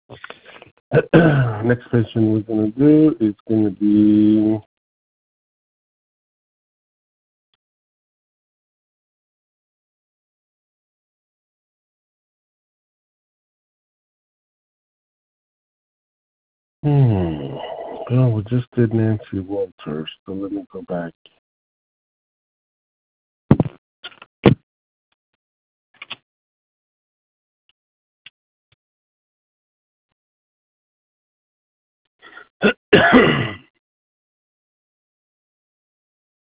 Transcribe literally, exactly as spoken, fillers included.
Next question we're gonna do is gonna be hmm. Well, we just did Nancy Walters, so let me go back